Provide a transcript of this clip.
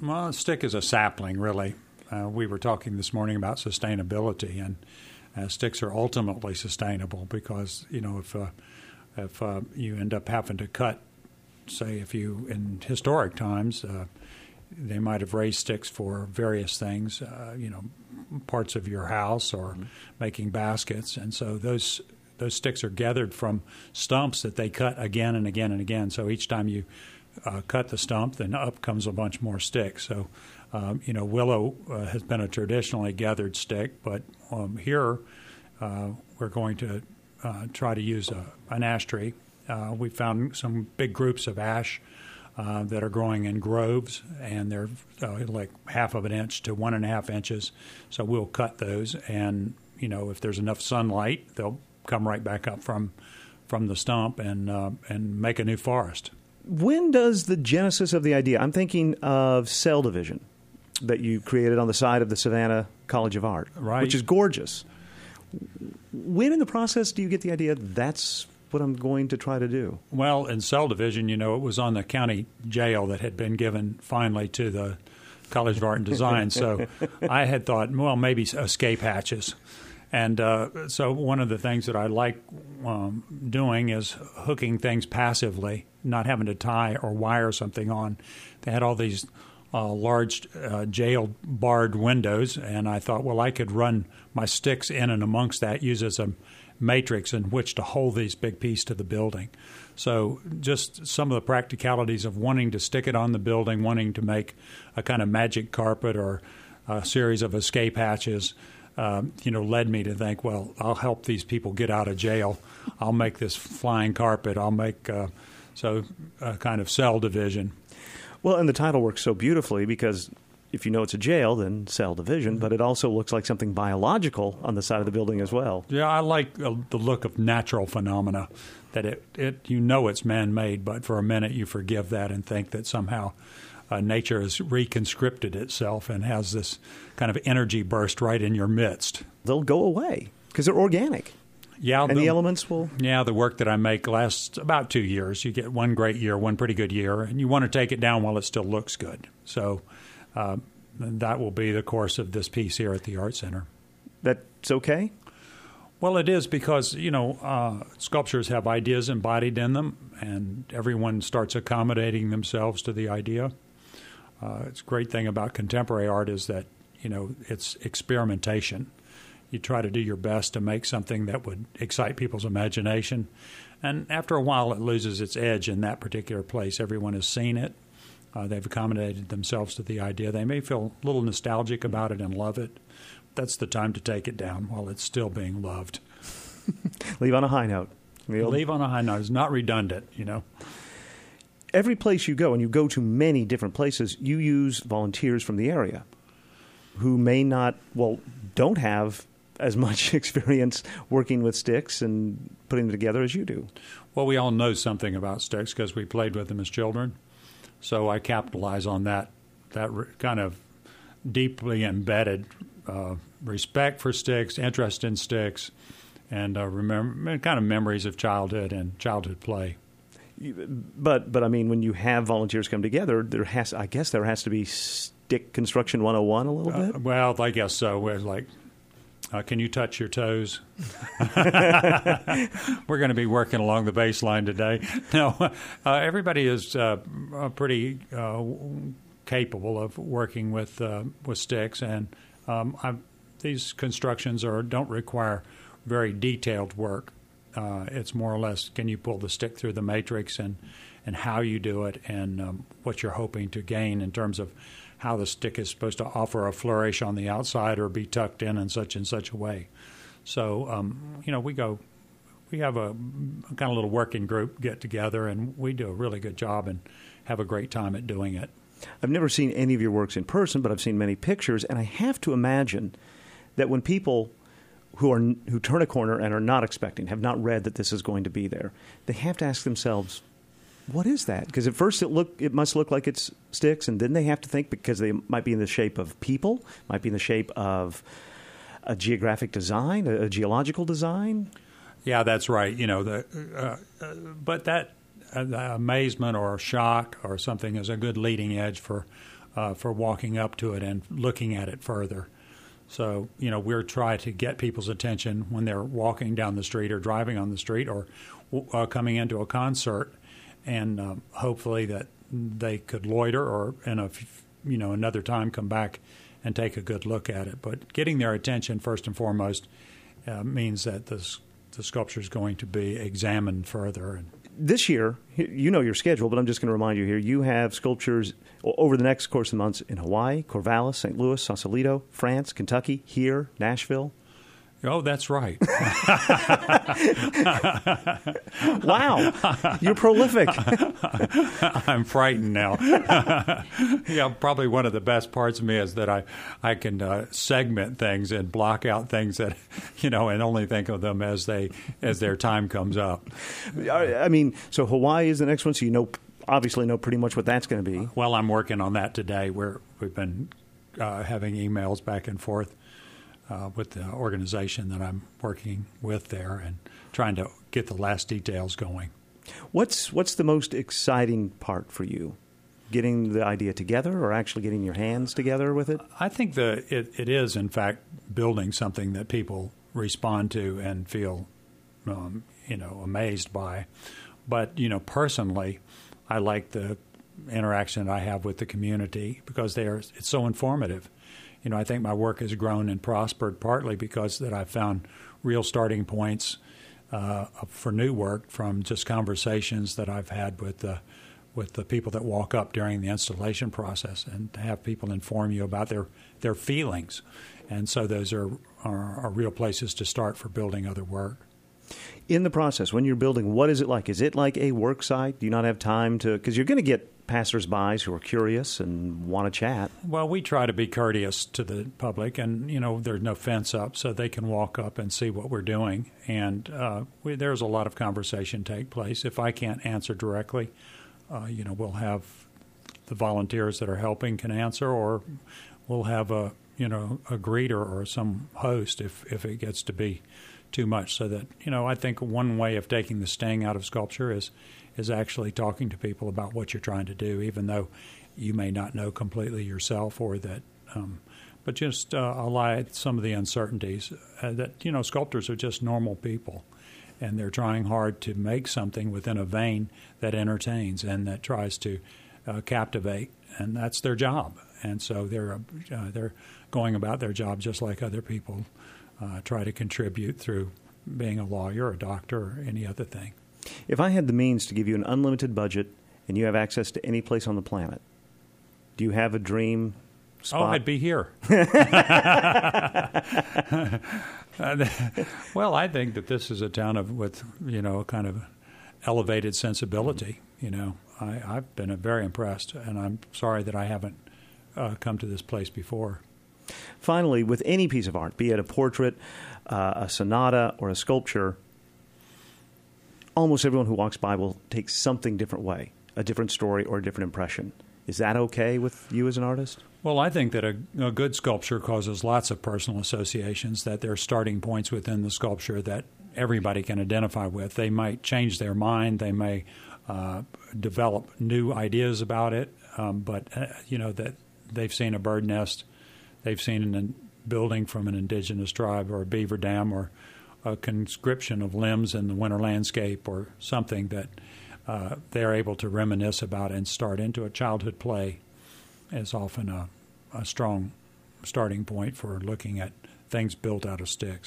Well, a stick is a sapling, really. We were talking this morning about sustainability, and sticks are ultimately sustainable because, if you end up having to cut, say, in historic times, they might have raised sticks for various things, parts of your house or making baskets, and so those sticks are gathered from stumps that they cut again and again and again. So each time you cut the stump, then up comes a bunch more sticks. So, willow has been a traditionally gathered stick, but here we're going to try to use an ash tree. We found some big groups of ash that are growing in groves, and they're like half of an inch to 1.5 inches. So we'll cut those, and if there's enough sunlight, they'll come right back up from the stump and make a new forest. When does the genesis of the idea? I'm thinking of cell division that you created on the side of the Savannah College of Art, right, which is gorgeous. When in the process do you get the idea that's what I'm going to try to do? Well, in cell division, it was on the county jail that had been given finally to the College of Art and Design. So I had thought, well, maybe escape hatches. And so one of the things that I like doing is hooking things passively, not having to tie or wire something on. They had all these large jail barred windows, and I thought, well, I could run my sticks in and amongst that, use as a matrix in which to hold these big pieces to the building. So just some of the practicalities of wanting to stick it on the building, wanting to make a kind of magic carpet or a series of escape hatches, led me to think, well, I'll help these people get out of jail. I'll make this flying carpet. I'll make a kind of cell division. Well, and the title works so beautifully because if you know it's a jail, then cell division, but it also looks like something biological on the side of the building as well. Yeah, I like the look of natural phenomena, that it's man-made, but for a minute you forgive that and think that somehow nature has reconscripted itself and has this kind of energy burst right in your midst. They'll go away because they're organic. Yeah, and the elements will... Yeah, the work that I make lasts about 2 years. You get one great year, one pretty good year, and you want to take it down while it still looks good. So that will be the course of this piece here at the Art Center. That's okay? Well, it is because, sculptures have ideas embodied in them, and everyone starts accommodating themselves to the idea. It's a great thing about contemporary art is that, it's experimentation. You try to do your best to make something that would excite people's imagination. And after a while, it loses its edge in that particular place. Everyone has seen it. They've accommodated themselves to the idea. They may feel a little nostalgic about it and love it. That's the time to take it down while it's still being loved. Leave on a high note. Leave on a high note. It's not redundant, Every place you go, and you go to many different places, you use volunteers from the area who may not, don't have as much experience working with sticks and putting them together as you do. Well, we all know something about sticks because we played with them as children. So I capitalize on that kind of deeply embedded respect for sticks, interest in sticks, and remember kind of memories of childhood and childhood play. But I mean, when you have volunteers come together, there has to be stick construction 101 a little bit. Well, I guess so. We're like, can you touch your toes? We're going to be working along the baseline today. No, everybody is pretty capable of working with sticks, and these constructions don't require very detailed work. It's more or less, can you pull the stick through the matrix and how you do it and what you're hoping to gain in terms of how the stick is supposed to offer a flourish on the outside or be tucked in such and such a way. So, we have a kind of little working group get together, and we do a really good job and have a great time at doing it. I've never seen any of your works in person, but I've seen many pictures, and I have to imagine that when people who turn a corner and are not expecting, have not read that this is going to be there, they have to ask themselves, what is that? Because at first it must look like it's sticks, and then they have to think, because they might be in the shape of people, might be in the shape of a geographic design, a geological design. Yeah, that's right. But that amazement or shock or something is a good leading edge for for walking up to it and looking at it further. So, we're trying to get people's attention when they're walking down the street or driving on the street or coming into a concert, and hopefully that they could loiter or another time come back and take a good look at it. But getting their attention first and foremost means that the sculpture is going to be examined further. This year, you know your schedule, but I'm just going to remind you here, you have sculptures over the next course of months in Hawaii, Corvallis, St. Louis, Sausalito, France, Kentucky, here, Nashville. Oh, that's right. Wow. You're prolific. I'm frightened now. Yeah, probably one of the best parts of me is that I can segment things and block out things that, and only think of them as their time comes up. I mean, so Hawaii is the next one, so obviously know pretty much what that's going to be. Well, I'm working on that today. We've been having emails back and forth with the organization that I'm working with there and trying to get the last details going. What's the most exciting part for you? Getting the idea together or actually getting your hands together with it? I think it is, in fact, building something that people respond to and feel, amazed by. But, personally, I like the interaction I have with the community because it's so informative. I think my work has grown and prospered partly because that I've found real starting points for new work from just conversations that I've had with the people that walk up during the installation process, and to have people inform you about their feelings. And so those are real places to start for building other work. In the process, when you're building, what is it like? Is it like a work site? Do you not have time to – because you're going to get passersby who are curious and want to chat. Well, we try to be courteous to the public, and, there's no fence up, so they can walk up and see what we're doing. And there's a lot of conversation take place. If I can't answer directly, we'll have the volunteers that are helping can answer, or we'll have a greeter or some host if it gets to be too much. So that, I think one way of taking the sting out of sculpture is actually talking to people about what you're trying to do, even though you may not know completely yourself, or that, but just allay some of the uncertainties that, sculptors are just normal people, and they're trying hard to make something within a vein that entertains and that tries to captivate, and that's their job. And so they're going about their job just like other people try to contribute through being a lawyer, a doctor, or any other thing. If I had the means to give you an unlimited budget and you have access to any place on the planet, do you have a dream spot? Oh, I'd be here. Well, I think that this is a town with a kind of elevated sensibility. I've been very impressed, and I'm sorry that I haven't come to this place before. Finally, with any piece of art, be it a portrait, a sonata, or a sculpture, almost everyone who walks by will take something different way, a different story or a different impression. Is that okay with you as an artist? Well, I think that a good sculpture causes lots of personal associations, that there are starting points within the sculpture that everybody can identify with. They might change their mind. They may develop new ideas about it, but, that they've seen a bird nest, they've seen a building from an indigenous tribe or a beaver dam or a conscription of limbs in the winter landscape or something that they're able to reminisce about and start into a childhood play is often a strong starting point for looking at things built out of sticks.